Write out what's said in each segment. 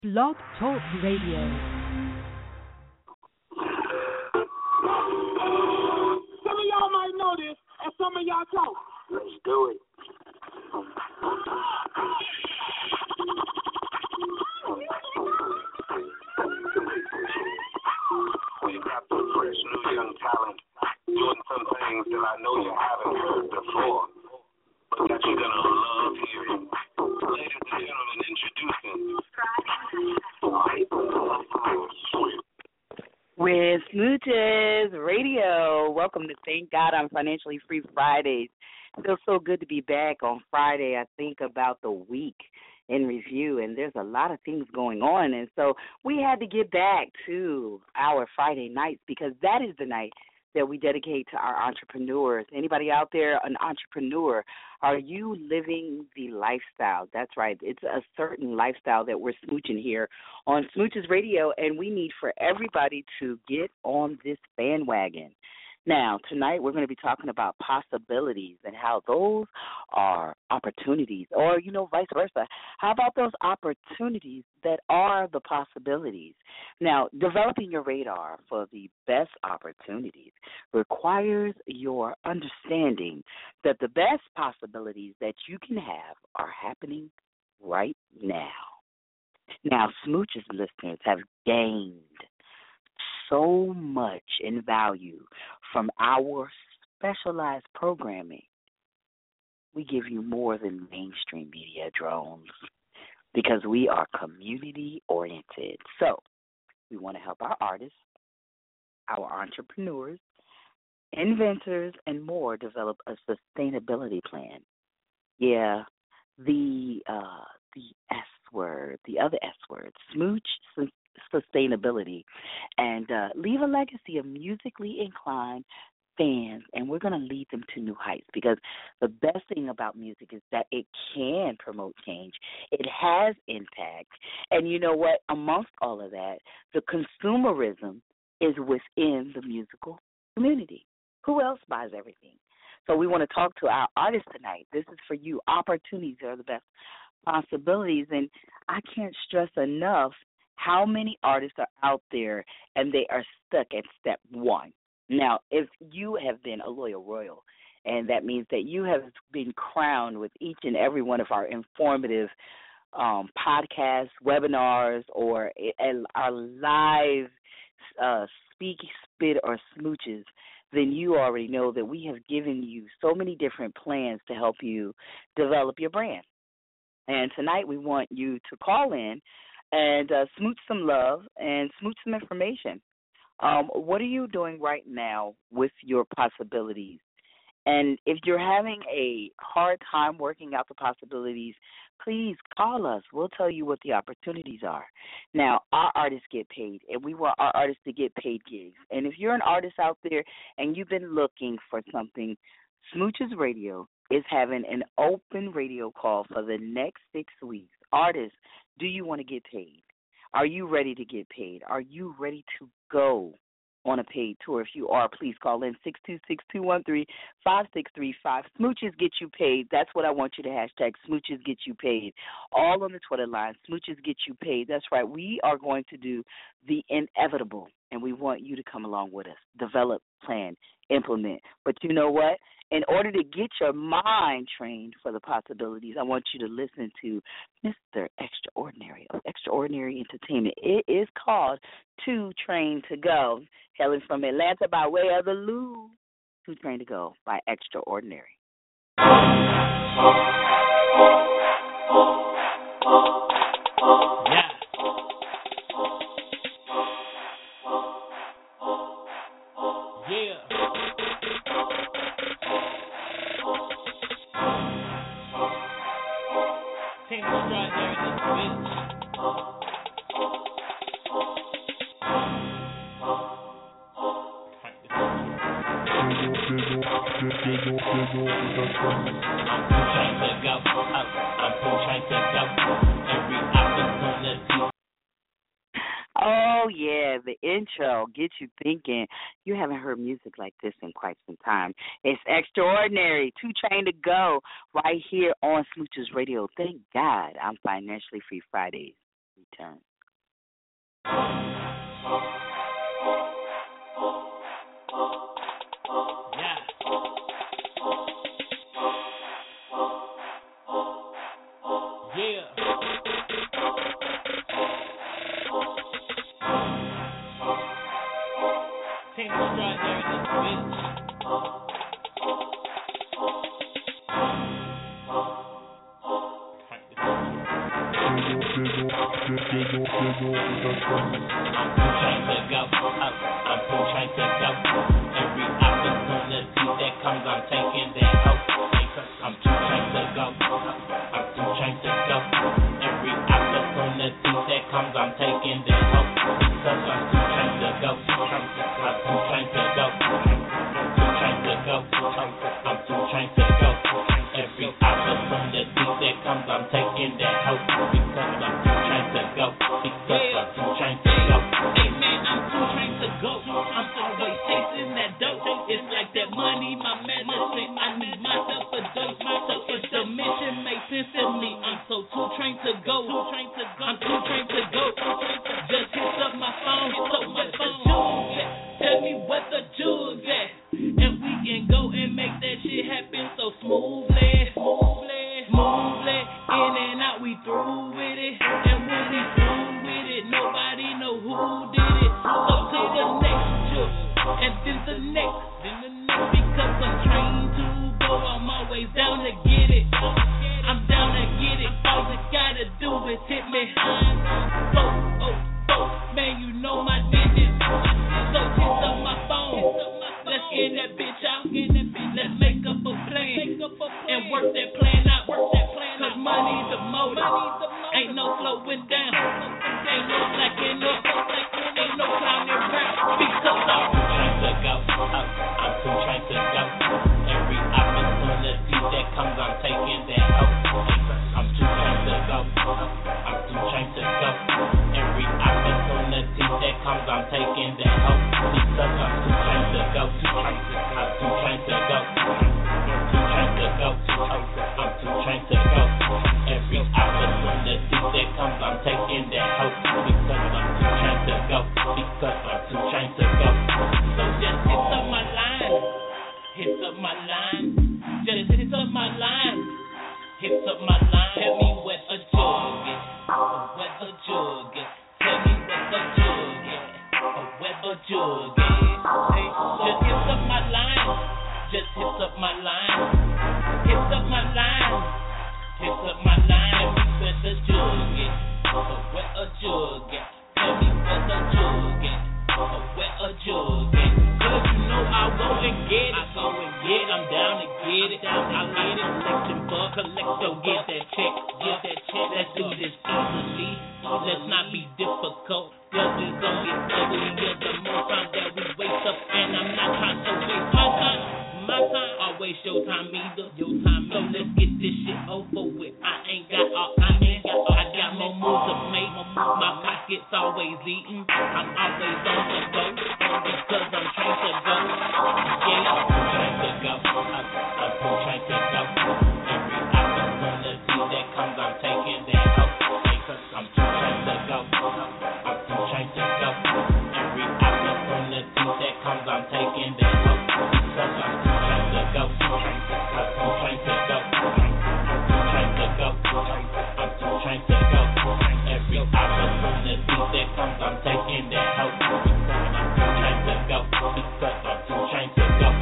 Blog Talk Radio. Some of y'all might know this, and some of y'all don't. Let's do it. We got some fresh new young talent doing some things that I know you haven't heard before, but that you're gonna love hearing. Ladies and gentlemen, introducing with Smooches Radio. Welcome to Thank God I'm Financially Free Fridays. It feels so good to be back on Friday. I think about the week in review, and there's a lot of things going on. And so we had to get back to our Friday nights because that is the night that we dedicate to our entrepreneurs. Anybody out there, an entrepreneur, are you living the lifestyle? That's right. It's a certain lifestyle that we're smooching here on Smooches Radio, and we need for everybody to get on this bandwagon. Now, tonight we're going to be talking about possibilities and how those are opportunities, or, vice versa. How about those opportunities that are the possibilities? Now, developing your radar for the best opportunities requires your understanding that the best possibilities that you can have are happening right now. Now, Smooches listeners have gained so much in value from our specialized programming. We give you more than mainstream media drones because we are community-oriented. So we want to help our artists, our entrepreneurs, inventors, and more develop a sustainability plan. Yeah, the S word, the other S word, smooch sustainability, and leave a legacy of musically inclined fans, and we're going to lead them to new heights because the best thing about music is that it can promote change. It has impact, and you know what? Amongst all of that, the consumerism is within the musical community. Who else buys everything? So we want to talk to our artists tonight. This is for you. Opportunities are the best possibilities, and I can't stress enough how many artists are out there and they are stuck at step one. Now, if you have been a loyal royal, and that means that you have been crowned with each and every one of our informative podcasts, webinars, or our live speak, spit, or smooches, then you already know that we have given you so many different plans to help you develop your brand. And tonight we want you to call in and smooch some love and smooch some information. What are you doing right now with your possibilities? And if you're having a hard time working out the possibilities, please call us. We'll tell you what the opportunities are. Now, our artists get paid, and we want our artists to get paid gigs. And if you're an artist out there and you've been looking for something, Smooches Radio is having an open radio call for the next 6 weeks. Artists, do you want to get paid? Are you ready to get paid? Are you ready to go on a paid tour? If you are, please call in 626-213-5635. Smooches get you paid. That's what I want you to hashtag. Smooches get you paid. All on the Twitter line. Smooches get you paid. That's right. We are going to do the inevitable, and we want you to come along with us. Develop, plan, implement. But you know what? In order to get your mind trained for the possibilities, I want you to listen to Mr. Extraordinary of Extraordinary Entertainment. It is called Too Trained to Go, hailing from Atlanta by way of the Lou. Too Trained to Go by Extraordinary. Yeah. Yeah. Team extraordinary in this bitch. Oh, yeah, the intro gets you thinking. You haven't heard music like this in quite some time. It's Extraordinary, Too Trained to Go, right here on Smooches Radio. Thank God I'm Financially Free Fridays. Return. Yeah. Yeah. Team extraordinary in this bitch. I'm too trying to go. I'm too trying to go. Every opportunity that comes, I'm taking that out. I'm too trying to go. I'm too trying to go. Every opportunity that comes, I'm taking that out. Because I'm too trying to go. I'm too trying to go. Too trying to go. I'm too trying to go. Every opportunity that comes, I'm taking that out. Because I'm too trying to go. Because I'm too trying to go. Hey man, I'm too trying to go. I'm always chasing that dope. It's like that money, my medicine. I need myself a dose. So if the mission makes sense to me, I'm so too trying to go. I'm too trying to go. Just hit up my phone. So what's the jewels at? Tell me what the jewels at. And we can go and make that shit happen so smoothly. In and out, we through with it. And when we through with it, nobody know who did it. So to the next jewel, and then the next. Because I'm trained to go, I'm always down to get it. I'm down to get it. All you gotta do is hit me. Man, you know my digits. So hit up my phone. Let's get that bitch out. Let's make up a plan and work that plan out. Cause money the motive. Ain't no slowing down. Ain't no slacking up. Ain't no clowning around. Because I'm too trying to go. I'm too trying to go. Every opportunity that comes, I'm taking that out. I'm too trying to go. I'm too trying to go. Every opportunity that comes, I'm taking that out. Because I'm too trying to go. I'm too trying to go. Too trying to go. I'm too trying to go. Every opportunity that comes, I'm taking that out. Because I'm too trying to go. Because I'm too trying to go. So just hit up my line. Hit up my line. Just hit up my line. Hit up my line. Tell me where a jug is. Where a jug is. Tell me where a jug is. Where a jug is. Hey, just hit up my line. Just hit up my line. Hit up my line. Hit up my line. Where the jug is. Where a jug is. Tell me where the jug is. Where a jug is. Cause you know I go and get it. I'm down to get it. I get it. Collect, get that check. Let's do this easily. Let's not be difficult. Cause it's gonna get uglier the more time that we waste up. And I'm not trying to waste my time. Or waste your time either. So let's get this shit over with. I got more moves to make. My pocket's always eating. I'm always on the go. Because I'm trying to go. Yeah, I'm trying to go. I'm trying to go. Every opportunity that comes, I'm taking that out. Because I'm too trying to go. I'm too trying to go. Every opportunity that comes, I'm taking that out. Because I'm too trying to go. I'm too trying to go. I'm too trying to go. I'm too trying to go. Every opportunity that comes, I'm taking that out. Because I'm too trying to go. Because I'm too trying to go.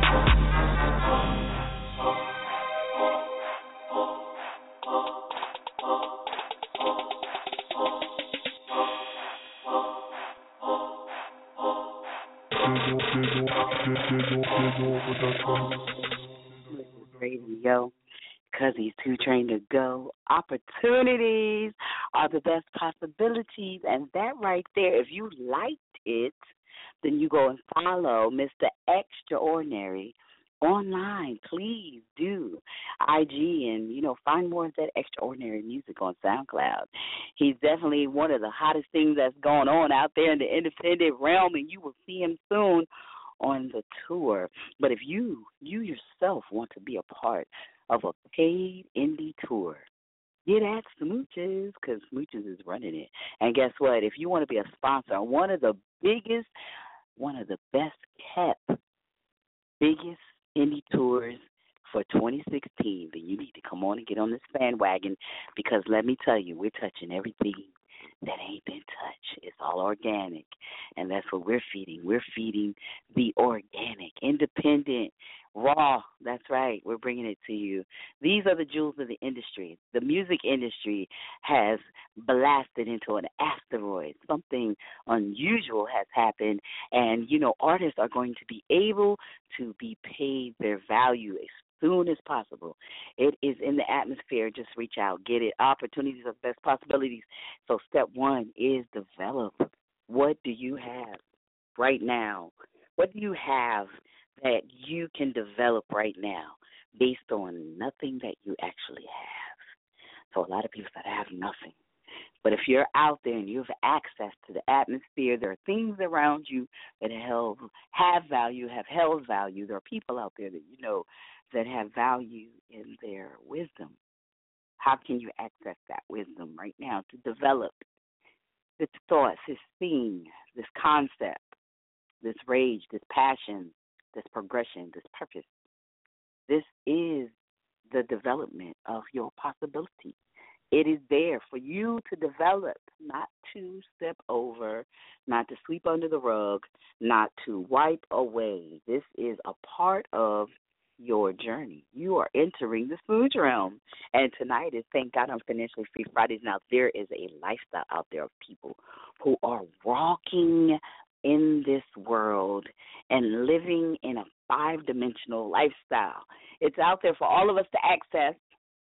Radio, because he's too trained to go. Opportunities are the best possibilities, and that right there, if you liked it, then you go and follow Mr. Extraordinary online. Please do. IG and, find more of that extraordinary music on SoundCloud. He's definitely one of the hottest things that's going on out there in the independent realm, and you will see him soon on the tour. But if you yourself want to be a part of a paid indie tour, get at Smooches, because Smooches is running it. And guess what? If you want to be a sponsor on one of the best kept, biggest indie tours for 2016, then you need to come on and get on this bandwagon, because let me tell you, we're touching everything that ain't been touched. It's all organic, and that's what we're feeding. We're feeding the organic, independent, raw. That's right. We're bringing it to you. These are the jewels of the industry. The music industry has blasted into an asteroid. Something unusual has happened, and, artists are going to be able to be paid their value as soon as possible. It is in the atmosphere. Just reach out. Get it. Opportunities are best possibilities. So step one is develop. What do you have right now? What do you have that you can develop right now based on nothing that you actually have? So a lot of people say, I have nothing. But if you're out there and you have access to the atmosphere, there are things around you that have value, have held value. There are people out there that you know that have value in their wisdom. How can you access that wisdom right now to develop this thought, this theme, this concept, this rage, this passion, this progression, this purpose? This is the development of your possibility. It is there for you to develop, not to step over, not to sweep under the rug, not to wipe away. This is a part of your journey. You are entering the smooch realm. And tonight is Thank God I'm Financially Free Fridays. Now, there is a lifestyle out there of people who are walking in this world and living in a 5-dimensional lifestyle. It's out there for all of us to access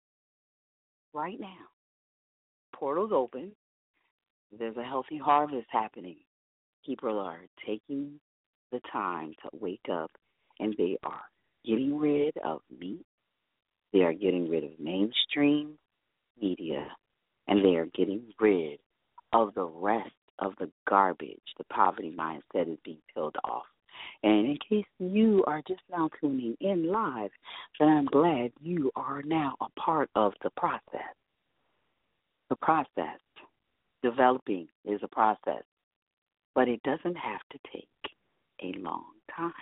right now. Portals open. There's a healthy harvest happening. People are taking the time to wake up, and they are getting rid of meat. They are getting rid of mainstream media, and they are getting rid of the rest of the garbage. The poverty mindset is being peeled off. And in case you are just now tuning in live, then I'm glad you are now a part of the process. The process, developing, is a process, but it doesn't have to take a long time.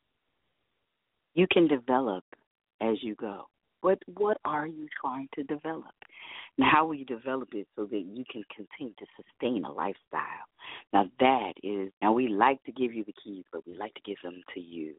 You can develop as you go. But what are you trying to develop? And how will you develop it so that you can continue to sustain a lifestyle? Now we like to give you the keys, but we like to give them to you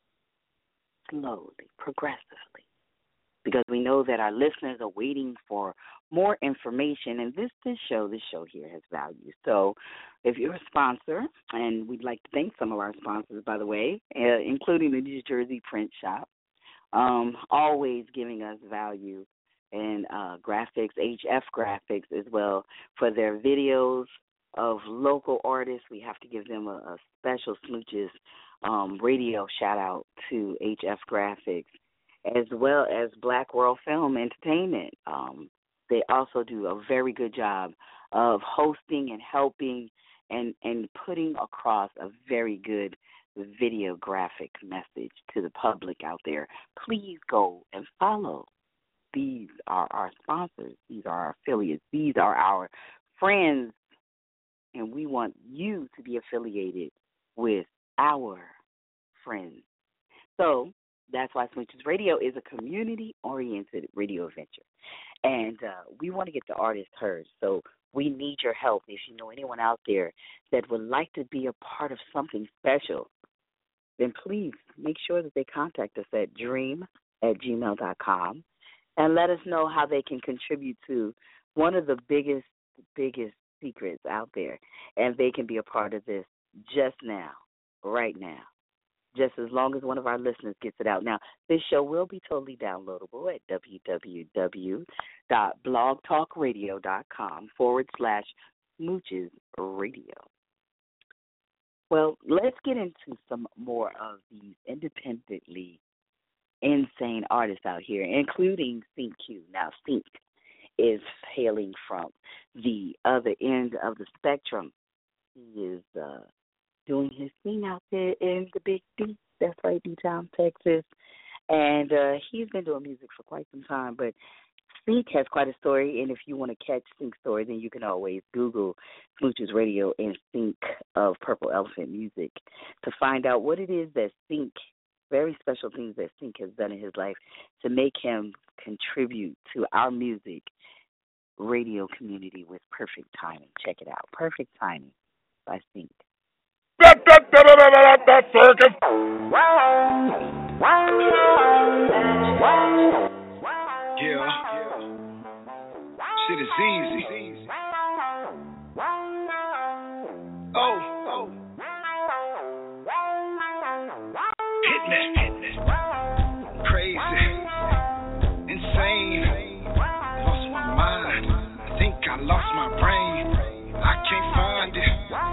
slowly, progressively, because we know that our listeners are waiting for more information, and this show here has value. So if you're a sponsor, and we'd like to thank some of our sponsors, by the way, including the New Jersey Print Shop, always giving us value, and graphics, HF Graphics as well, for their videos of local artists. We have to give them a special Smooches radio shout-out to HF Graphics, as well as Black World Film Entertainment. They also do a very good job of hosting and helping and putting across a very good videographic message to the public out there. Please go and follow. These are our sponsors. These are our affiliates. These are our friends. And we want you to be affiliated with our friends. So that's why Smooches Radio is a community-oriented radio venture. And we want to get the artists heard. So we need your help. If you know anyone out there that would like to be a part of something special, then please make sure that they contact us at dream@gmail.com and let us know how they can contribute to one of the biggest secrets out there. And they can be a part of this just now, right now, just as long as one of our listeners gets it out. Now, this show will be totally downloadable at www.blogtalkradio.com/SmoochesRadio. Well, let's get into some more of these independently insane artists out here, including Sync Q. Now, Sync is hailing from the other end of the spectrum. He is doing his thing out there in the Big D. That's right, D-Town, Texas. And he's been doing music for quite some time, but Sync has quite a story, and if you want to catch Sync's story, then you can always Google Smooches Radio and Sync of Purple Elephant Music to find out what it is that Sync, very special things that Sync has done in his life to make him contribute to our music radio community with Perfect Timing. Check it out. Perfect Timing by Sync. That circus. Yeah. Shit is easy. Oh. Hit me. Crazy. Insane. Lost my mind. I think I lost my brain. I can't find it.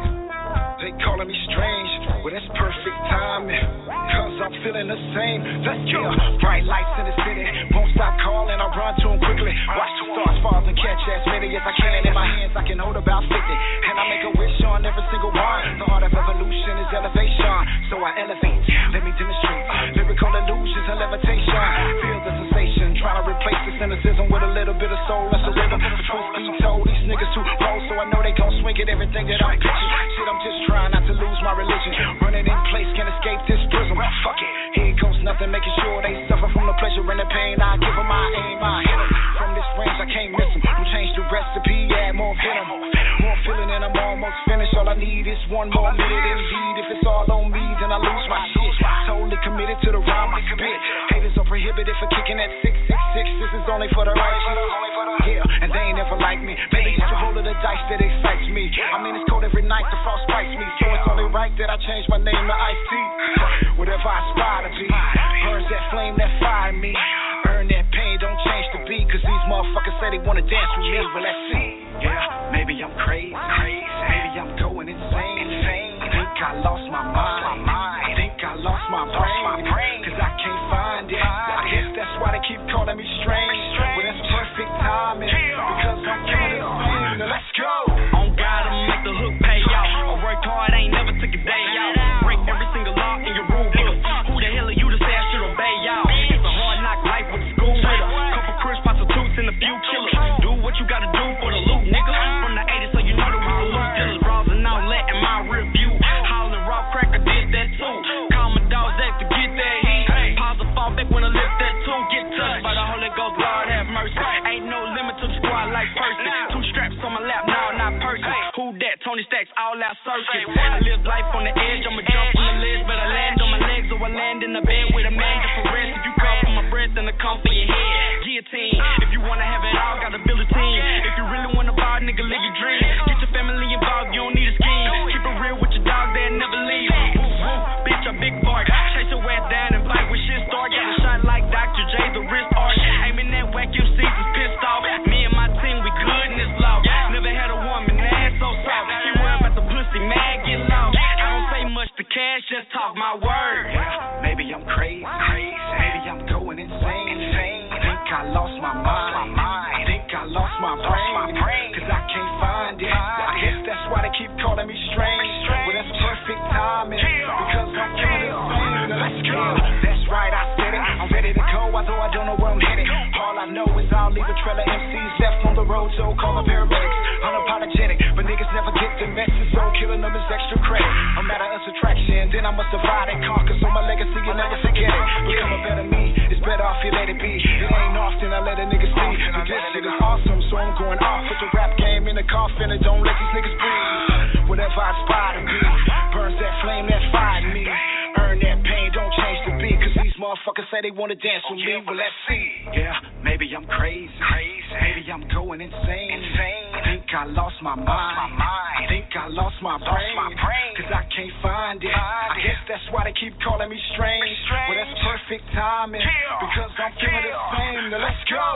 They calling me strange. Well, that's perfect timing. Cause I'm feeling the same. Let's go. Bright lights in the city. Won't stop calling. I run to them quickly. Watch the stars fall and catch as many as I can. In my hands, I can hold about 50. And I make a wish on every single one. The art of evolution is elevation. So I elevate. Let me demonstrate. Lyrical illusions and levitation. Feel the sensation. Trying to replace the cynicism with a little bit of soul. That's a rhythm. The truth be told, these niggas too bold. So I know they gon' swing at everything that I'm pitching. Shit, I'm just trying not to lose my religion. Running in place, can't escape this prism. Fuck it. Here goes nothing, making sure they suffer from the pleasure and the pain. I give them my aim, I hit them. From this range, I can't miss them. I'm change the recipe, add more venom. More feeling and I'm almost finished. All I need is one more minute indeed. If it's all on me, then I lose my shit. Totally committed to the rhyme I spit. Haters are prohibited for kicking at 666. This is only for the righteous. Yeah, and they ain't never like me. Maybe it's the roll of the dice that excites me. I mean, it's cold every night, the frost bites me. So it's only right that I change my name to Ice-T. Whatever I aspire to be, burns that flame that fire me. Earn that pain, don't change the beat. Cause these motherfuckers say they wanna dance with me. Well, let's see. Yeah, maybe I'm crazy. Maybe I'm going insane. Think I lost my mind. Think I lost my brain. Cause I can't find it. I guess that's why they keep calling me strange. Well, that's perfect timing. Because I'm killing this thing. Now let's go. On God, I'ma make the hook pay out. I worked hard, ain't never took a day out. Break every single law in your rule book. Who the hell are you to say I should obey y'all? It's a hard knock life with the school with her. Couple Chris prostitutes and a few killers. Do what you gotta do for the loot, nigga. From the 80s, so you know that we salute dealers. Browsing outlet in my review. Howling raw cracker did that too. Call my dogs Zach to get that heat. Pause the fall back when I lift that too. Get touched by the Holy Ghost, Lord have mercy. Ain't no limit to the squad like Percy. Two straps on my lap, now not Percy. Who that? Tony Stacks, all out circus. I live life on the edge, I'ma jump from the ledge, but I land on my legs or I land in the bed with a man just for rest. If you come for my breath, then I come for your head. Guillotine. If you wanna have it all, gotta build a team. If you really wanna ball, nigga, live your dream. Get your family involved, you don't need a scheme. Keep it real with your dog, they'll never leave. Woo, woo, bitch, a big bark. Chase your ass down and fight when shit start. Got a shot like Dr. J, the wrist arch. Aiming that whack, you see, is pissed off. Me and my team, we good in this law. Never had a woman, ass so soft. She worried about the pussy, man, get lost. I don't say much to cash, just talk my word. Yeah, maybe I'm crazy. Maybe I'm going insane. Think I lost my mind. Think I lost my brain. Cause I can't find it. I guess that's why they keep calling me strange. Well, that's perfect timing. Because I'm killing this thing. Now let's go. That's right, I said it. I'm ready to go, although I don't know where I'm headed. All I know is I'll leave a trail of MCs left on the road, so call the paramedics. Unapologetic, but niggas never get the message, so killing them is extra credit. A matter of subtraction, then I must divide and conquer, so my legacy you'll never forget it. Become a better me, it's better off you let it be. It ain't often I let a nigga see, but this shit is awesome, so I'm going off. Put the rap game in the coffin and don't let these niggas breathe. Whatever I aspire to be, burns that flame that fire in me. Earn that pain, don't change the beat, cause these motherfuckers say they wanna dance with me. Well, let's see. Yeah, maybe I'm crazy. Maybe I'm going insane. Think I lost my mind. Think I lost my brain. Cause I can't find it. I guess that's why they keep calling me strange. Well, that's perfect timing. Because I'm feeling the same. Now let's go.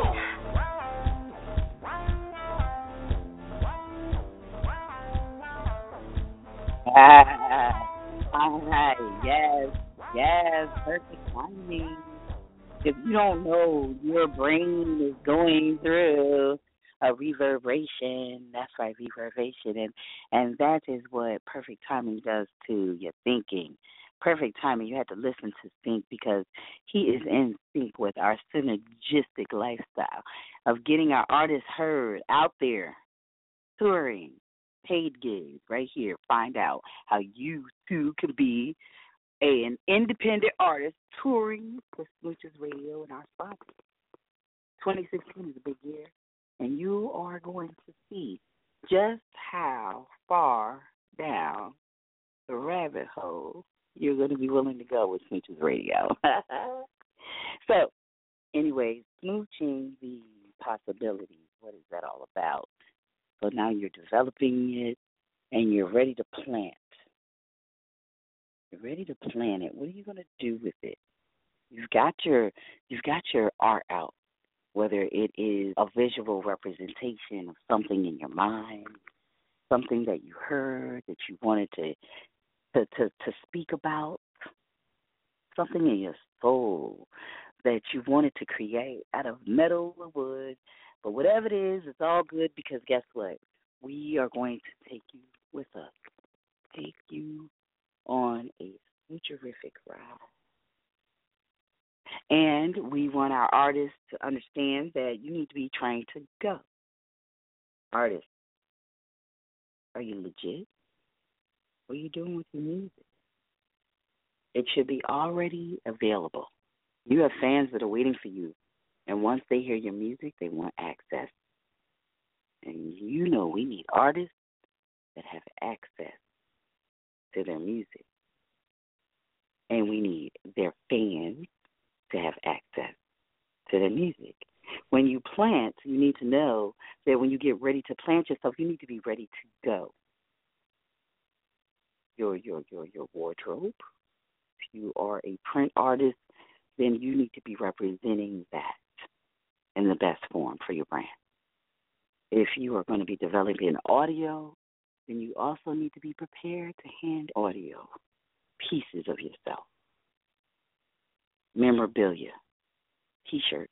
All right, yes, perfect timing. If you don't know, your brain is going through a reverberation. That's right, reverberation, and that is what perfect timing does to your thinking. perfect timing. You had to listen to Sync because he is in sync with our synergistic lifestyle of getting our artists heard out there, touring, paid gigs right here. Find out how you too can be an independent artist touring for Smooches Radio and our sponsors. 2016 is a big year, and you are going to see just how far down the rabbit hole you're going to be willing to go with Smooches Radio. So, anyway, smooching the possibilities. What is that all about? So now you're developing it, and you're ready to plant. You're ready to plant it. What are you going to do with it? You've got your art out, whether it is a visual representation of something in your mind, something that you heard that you wanted to speak about, something in your soul that you wanted to create out of metal or wood. But whatever it is, it's all good because guess what? We are going to take you with us, take you on a futurific ride. And we want our artists to understand that you need to be trained to go. Artists, are you legit? What are you doing with your music? It should be already available. You have fans that are waiting for you. And once they hear your music, they want access. And you know we need artists that have access to their music. And we need their fans to have access to their music. When you plant, you need to know that when you get ready to plant yourself, you need to be ready to go. Your wardrobe. If you are a print artist, then you need to be representing that in the best form for your brand. If you are going to be developing audio, then you also need to be prepared to hand audio pieces of yourself. Memorabilia, T-shirts.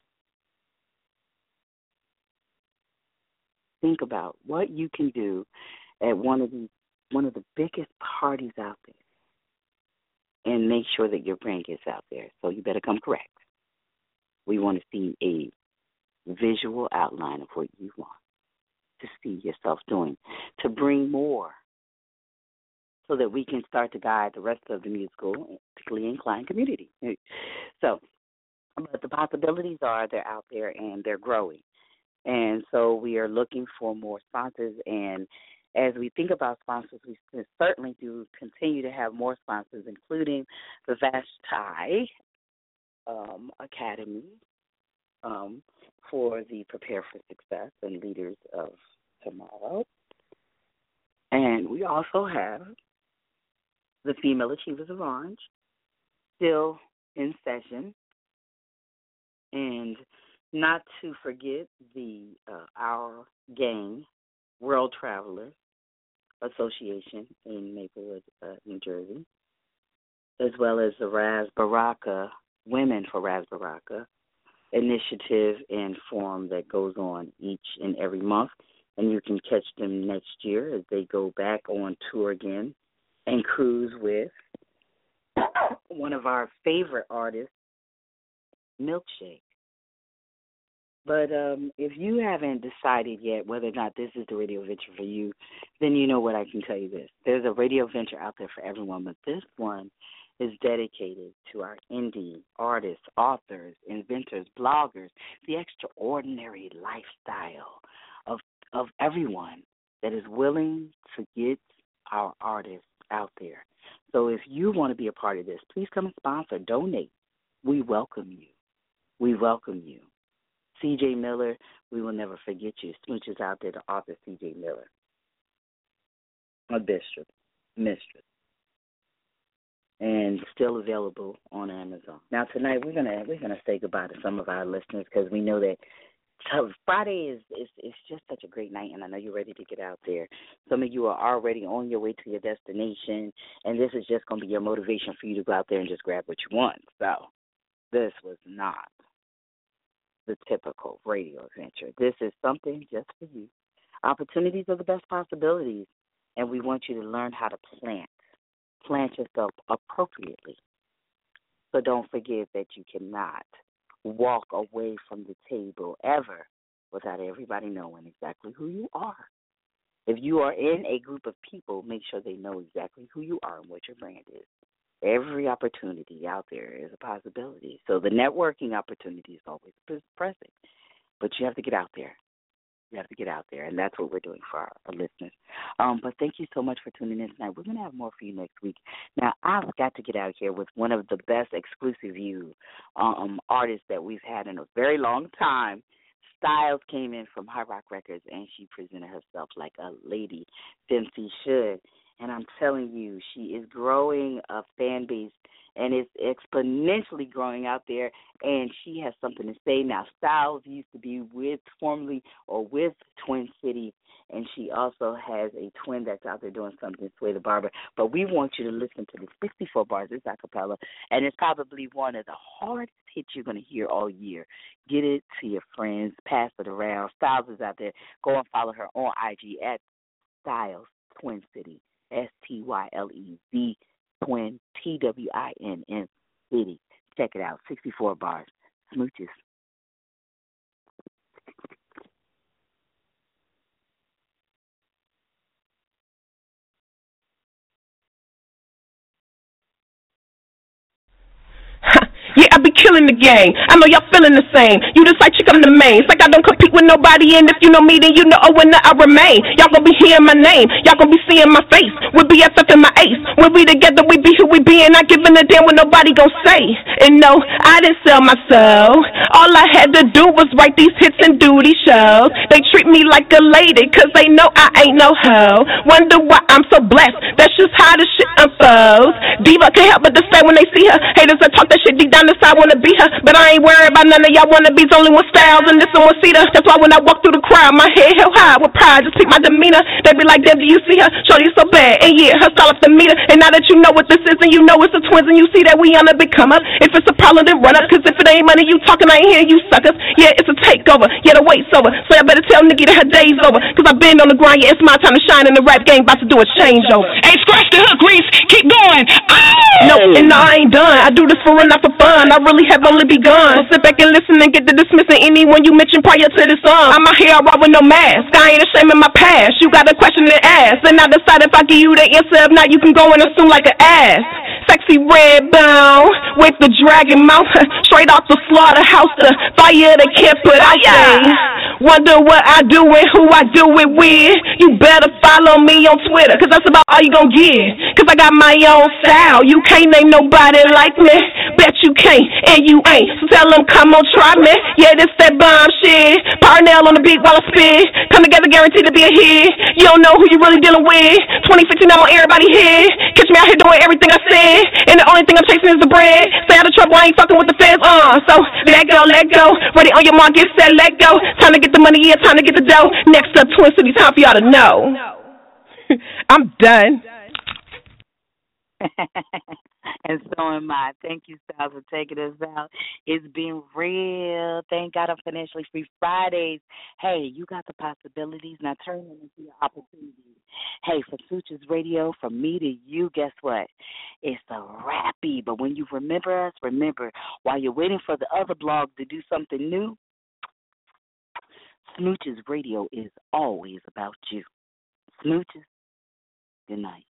Think about what you can do at one of the biggest parties out there, and make sure that your brand gets out there. So you better come correct. We want to see a visual outline of what you want to see yourself doing, to bring more, so that we can start to guide the rest of the musically inclined community. So, but the possibilities are they're out there and they're growing. And so we are looking for more sponsors. And as we think about sponsors, we certainly do continue to have more sponsors, including the Vashti Academy for the Prepare for Success and Leaders of Tomorrow. And we also have the Female Achievers of Orange, still in session. And not to forget our gang, World Travelers Association in Maplewood, New Jersey, as well as the Ras Baraka, Women for Ras Baraka initiative and forum that goes on each and every month. And you can catch them next year as they go back on tour again and cruise with one of our favorite artists, Milkshake. But if you haven't decided yet whether or not this is the radio venture for you, then you know what, I can tell you this. There's a radio venture out there for everyone, but this one is dedicated to our indie artists, authors, inventors, bloggers, the extraordinary lifestyle of everyone that is willing to get our artists out there. So if you want to be a part of this, please come and sponsor, donate. We welcome you. We welcome you. C.J. Miller, we will never forget you. Smooches out there, the author C.J. Miller. A mistress. And still available on Amazon. Now tonight we're gonna say goodbye to some of our listeners because we know that Friday is just such a great night, and I know you're ready to get out there. Some of you are already on your way to your destination, and this is just going to be your motivation for you to go out there and just grab what you want. So this was not the typical radio adventure. This is something just for you. Opportunities are the best possibilities, and we want you to learn how to plant plant yourself appropriately. So don't forget that you cannot walk away from the table ever without everybody knowing exactly who you are. If you are in a group of people, make sure they know exactly who you are and what your brand is. Every opportunity out there is a possibility. So the networking opportunity is always present. But you have to get out there. You have to get out there, and that's what we're doing for our listeners. But thank you so much for tuning in tonight. We're going to have more for you next week. Now, I've got to get out here with one of the best exclusive artists that we've had in a very long time. Styles came in from High Rock Records, and she presented herself like a lady, Fenty should. And I'm telling you, she is growing a fan base, and it's exponentially growing out there, and she has something to say. Now, Styles used to be with Twin City, and she also has a twin that's out there doing something, Sway the Barber. But we want you to listen to the 64 bars. It's a cappella, and it's probably one of the hardest hits you're going to hear all year. Get it to your friends. Pass it around. Styles is out there. Go and follow her on IG at Styles Twin City. STYLEZ Twin TWINN City. Check it out. 64 bars. Smooches. Yeah, I be killing the game. I know y'all feeling the same. You the side chick, I'm the main. It's like I don't compete with nobody, and if you know me, then you know a winner I remain. Y'all gonna be hearing my name. Y'all gonna be seeing my face. We'll be BFF and my ace. When we together, we be who we be, and not giving a damn what nobody gon' say. And no, I didn't sell my soul. All I had to do was write these hits and do these shows. They treat me like a lady, cause they know I ain't no hoe. Wonder why I'm so blessed. That's just how this shit unfolds. Diva can't help but to say when they see her. Haters that talk that shit deep down inside wanna be her, but I ain't worried about none of y'all wannabes. Only one Styles and this one Cedar. That's why when I walk through the crowd, my head held high with pride. Just see my demeanor. They be like, Deb, do you see her? Shorty so bad, and yeah, her style off the meter. And now that you know what this is, and you know it's the twins, and you see that we on a big come up. If it's a problem, then run up. Cause if it ain't money you talking, I ain't hearing you suckers. Yeah, it's a takeover. Yeah, the wait's over. So I better tell Nikki that her day's over. Cause I've been on the grind. Yeah, it's my time to shine, and the rap game about to do a changeover. Hey, scratch the hook, Reese. Keep going. Oh! No, and I ain't done. I do this for real, not for fun. I really have only begun. So sit back and listen and get to dismissing anyone you mention prior to this song. I'm out here raw with no mask. I ain't ashamed of my past. You got a question to ask, and I decide if I give you the answer. If not, you can go and assume like an ass. Sexy red bone with the dragon mouth, straight off the slaughterhouse. The fire they can't put out there. Wonder what I do and who I do it with. You better follow me on Twitter, cause that's about all you gon' get. Cause I got my own style. You can't name nobody like me. Bet you can't, and you ain't. So tell them, come on, try me. Yeah, this that bomb shit. Parnell on the beat while I spit. Come together, guaranteed to be a hit. You don't know who you really dealing with. 2015, I'm on everybody's head. Catch me out here doing everything I said. And the only thing I'm chasing is the bread. Stay out of trouble, I ain't fucking with the feds. So let go, let go. Ready on your mark, get set, let go. Time to get the money, yeah, time to get the dough. Next up, Twin City, time for y'all to know. I'm done. And so am I. Thank you, Styles, for taking us out. It's been real. Thank God I'm financially free Fridays. Hey, you got the possibilities. Now turn them into your opportunities. Hey, for Suture's Radio, from me to you, guess what? It's a rappy. But when you remember us, remember, while you're waiting for the other blog to do something new, Smooches Radio is always about you. Smooches, good night.